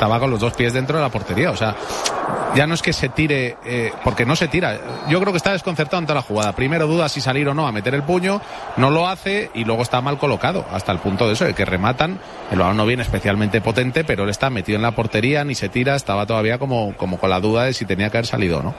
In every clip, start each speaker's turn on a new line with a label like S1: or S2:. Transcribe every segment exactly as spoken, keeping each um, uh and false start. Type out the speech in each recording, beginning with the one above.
S1: estaba con los dos pies dentro de la portería. O sea, ya no es que se tire, eh, porque no se tira. Yo creo que está desconcertado ante la jugada. Primero duda si salir o no a meter el puño, no lo hace y luego está mal colocado, hasta el punto de eso, de que rematan, el balón no viene especialmente potente, pero él está metido en la portería, ni se tira, estaba todavía como, como con la duda de si tenía que haber salido o no.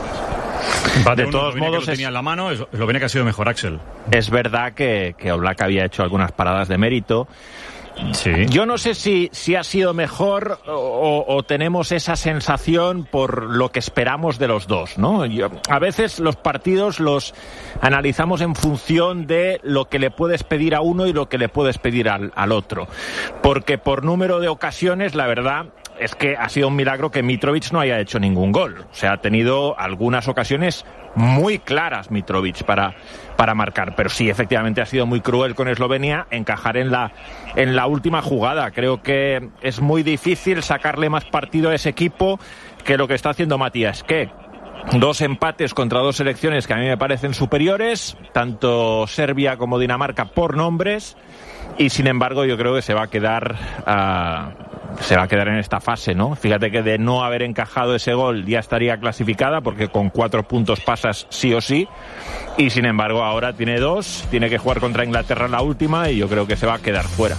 S2: De todos modos, que lo tenía en la mano, es lo viene que ha sido mejor, Axel.
S3: Es verdad que, que Oblak había hecho algunas paradas de mérito.
S2: Sí.
S3: Yo no sé si, si ha sido mejor o, o tenemos esa sensación por lo que esperamos de los dos, ¿no? Yo, a veces los partidos los analizamos en función de lo que le puedes pedir a uno y lo que le puedes pedir al, al otro. Porque por número de ocasiones, la verdad es que ha sido un milagro que Mitrovic no haya hecho ningún gol. O sea, ha tenido algunas ocasiones muy claras Mitrovic para, para marcar. Pero sí, efectivamente ha sido muy cruel con Eslovenia encajar en la, en la última jugada. Creo que es muy difícil sacarle más partido a ese equipo que lo que está haciendo Matías Kek. Dos empates contra dos selecciones que a mí me parecen superiores, tanto Serbia como Dinamarca por nombres, y sin embargo yo creo que se va a quedar uh, se va a quedar en esta fase, ¿no? Fíjate que de no haber encajado ese gol ya estaría clasificada, porque con cuatro puntos pasas sí o sí, y sin embargo ahora tiene dos, tiene que jugar contra Inglaterra en la última y yo creo que se va a quedar fuera.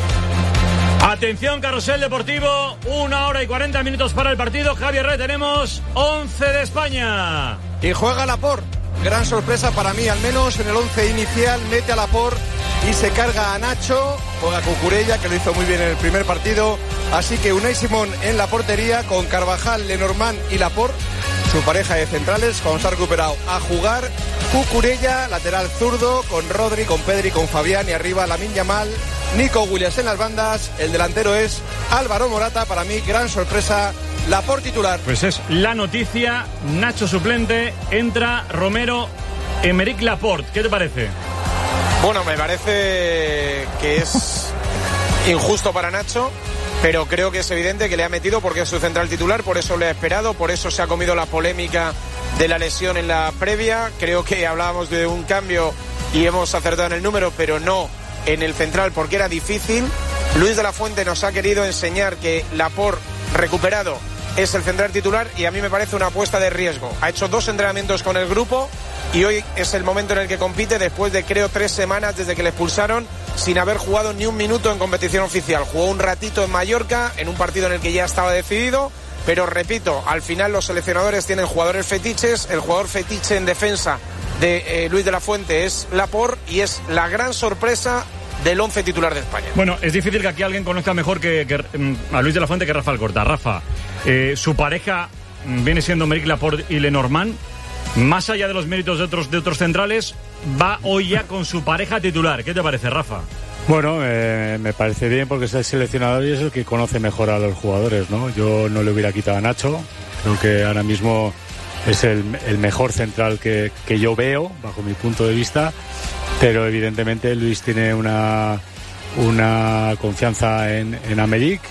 S2: Atención, carrusel deportivo, una hora y cuarenta minutos para el partido. Javier Rey, tenemos once de España.
S4: Y juega Laporte, gran sorpresa para mí, al menos en el once inicial, mete a Laporte y se carga a Nacho, juega Cucurella, que lo hizo muy bien en el primer partido, así que Unai Simón en la portería, con Carvajal, Lenormand y Laporte, su pareja de centrales, cuando se ha recuperado a jugar, Cucurella, lateral zurdo, con Rodri, con Pedri, con Fabián, y arriba Lamine Yamal, Nico Williams en las bandas, el delantero es Álvaro Morata, para mí gran sorpresa, Laporte titular.
S2: Pues es la noticia, Nacho suplente, entra Romero, Aymeric Laporte, ¿qué te parece?
S5: Bueno, me parece que es injusto para Nacho, pero creo que es evidente que le ha metido porque es su central titular, por eso le ha esperado, por eso se ha comido la polémica de la lesión en la previa. Creo que hablábamos de un cambio y hemos acertado en el número, pero no en el central porque era difícil. Luis de la Fuente nos ha querido enseñar que Laporte recuperado es el central titular y a mí me parece una apuesta de riesgo. Ha hecho dos entrenamientos con el grupo y hoy es el momento en el que compite después de creo tres semanas desde que le expulsaron sin haber jugado ni un minuto en competición oficial. Jugó un ratito en Mallorca en un partido en el que ya estaba decidido, pero repito, al final los seleccionadores tienen jugadores fetiches. El jugador fetiche en defensa de eh, Luis de la Fuente es Laporte y es la gran sorpresa del once titular de España.
S2: Bueno, es difícil que aquí alguien conozca mejor que, que a Luis de la Fuente que Rafa Alcorta. Rafa, eh, su pareja viene siendo Aymeric Laporte y Lenormand. Más allá de los méritos de otros, de otros centrales, va hoy ya con su pareja titular. ¿Qué te parece, Rafa?
S6: Bueno, eh, me parece bien porque es el seleccionador y es el que conoce mejor a los jugadores, ¿no? Yo no le hubiera quitado a Nacho. Creo que ahora mismo es el, el mejor central que, que yo veo, bajo mi punto de vista. Pero evidentemente Luis tiene una, una confianza en, en Aymeric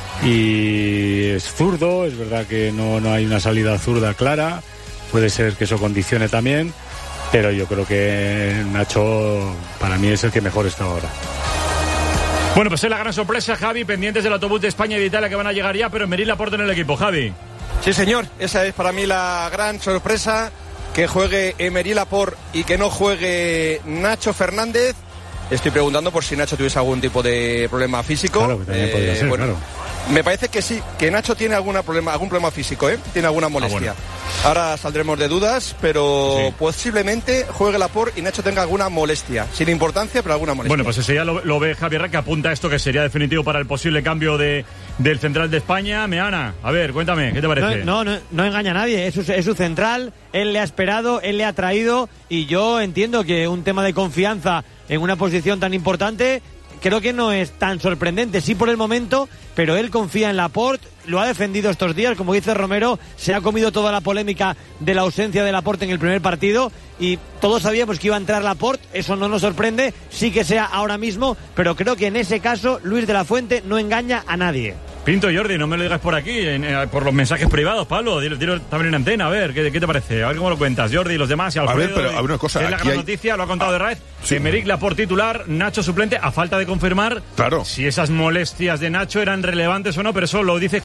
S6: y es zurdo. Es verdad que no, no hay una salida zurda clara. Puede ser que eso condicione también, pero yo creo que Nacho para mí es el que mejor está ahora.
S2: Bueno, pues es la gran sorpresa, Javi, pendientes del autobús de España y de Italia que van a llegar ya, pero Aymeric Laporte en el equipo, Javi.
S4: Sí, señor, esa es para mí la gran sorpresa, que juegue Aymeric Laporte y que no juegue Nacho Fernández. Estoy preguntando por si Nacho tuviese algún tipo de problema físico.
S6: Claro, que también eh, podría ser, bueno, claro.
S4: Me parece que sí, que Nacho tiene alguna problema, algún problema físico, ¿eh? Tiene alguna molestia. Ah, bueno. Ahora saldremos de dudas, pero sí, posiblemente juegue Laporte y Nacho tenga alguna molestia. Sin importancia, pero alguna molestia.
S2: Bueno, pues ese ya lo, lo ve Javier, que apunta esto que sería definitivo para el posible cambio de, del central de España. Meana, a ver, cuéntame, ¿qué te parece?
S7: No, no, no, no engaña a nadie, es su, es su central, él le ha esperado, él le ha traído, y yo entiendo que un tema de confianza en una posición tan importante creo que no es tan sorprendente, sí por el momento, pero él confía en Laporte, lo ha defendido estos días, como dice Romero, se ha comido toda la polémica de la ausencia de Laporte en el primer partido y todos sabíamos que iba a entrar Laporte, eso no nos sorprende, sí que sea ahora mismo, pero creo que en ese caso Luis de la Fuente no engaña a nadie.
S2: Pinto, Jordi, no me lo digas por aquí, en, eh, por los mensajes privados, Pablo, dilo, dilo también en antena, a ver, ¿qué, ¿qué te parece? A ver cómo lo cuentas, Jordi y los demás, y Alfredo.
S8: A ver, pero a ver una cosa.
S2: Es la gran hay... noticia, lo ha contado ah, de Raez, sí. Aymeric Laporte titular, Nacho suplente, a falta de confirmar
S8: claro.
S2: si esas molestias de Nacho eran relevantes o no, pero eso lo dice